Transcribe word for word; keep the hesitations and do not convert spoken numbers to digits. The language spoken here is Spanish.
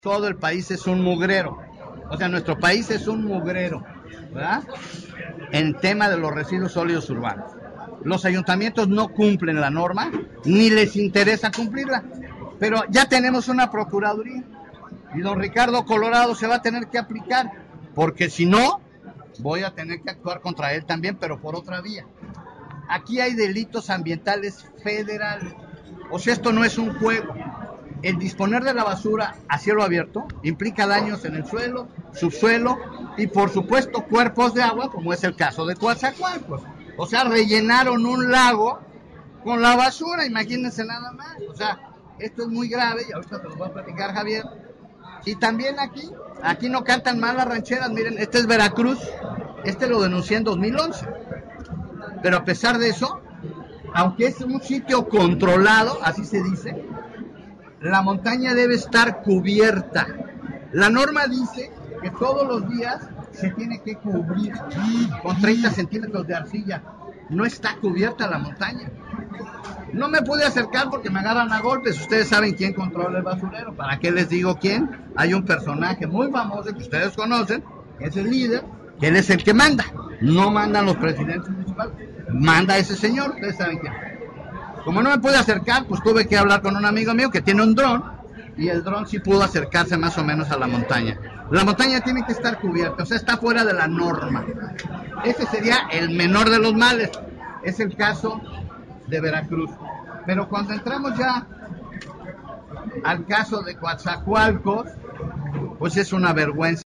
todo el país es un mugrero. O sea, nuestro país es un mugrero, ¿verdad? En tema de los residuos sólidos urbanos. Los ayuntamientos no cumplen la norma, ni les interesa cumplirla. Pero ya tenemos una procuraduría y don Ricardo Colorado se va a tener que aplicar, porque si no, voy a tener que actuar contra él también, pero por otra vía. Aquí hay delitos ambientales federales. O sea, esto no es un juego. El disponer de la basura a cielo abierto implica daños en el suelo, subsuelo y por supuesto cuerpos de agua, como es el caso de Coatzacoalcos. O sea, rellenaron un lago con la basura, imagínense nada más. O sea, esto es muy grave y ahorita te lo voy a platicar, Javier. Y también aquí, aquí no cantan mal las rancheras. Miren, este es Veracruz, este lo denuncié en dos mil once. Pero a pesar de eso, aunque es un sitio controlado, así se dice, la montaña debe estar cubierta. La norma dice que todos los días se tiene que cubrir con treinta centímetros de arcilla. No está cubierta la montaña. No me pude acercar porque me agarran a golpes. Ustedes saben quién controla el basurero. ¿Para qué les digo quién? Hay un personaje muy famoso que ustedes conocen, que es el líder, que él es el que manda. No mandan los presidentes municipales, manda ese señor, ustedes saben quién. Como no me pude acercar, pues tuve que hablar con un amigo mío que tiene un dron, y el dron sí pudo acercarse más o menos a la montaña. La montaña tiene que estar cubierta, o sea, está fuera de la norma. Ese sería el menor de los males. Es el caso de Veracruz. Pero cuando entramos ya al caso de Coatzacoalcos, pues es una vergüenza.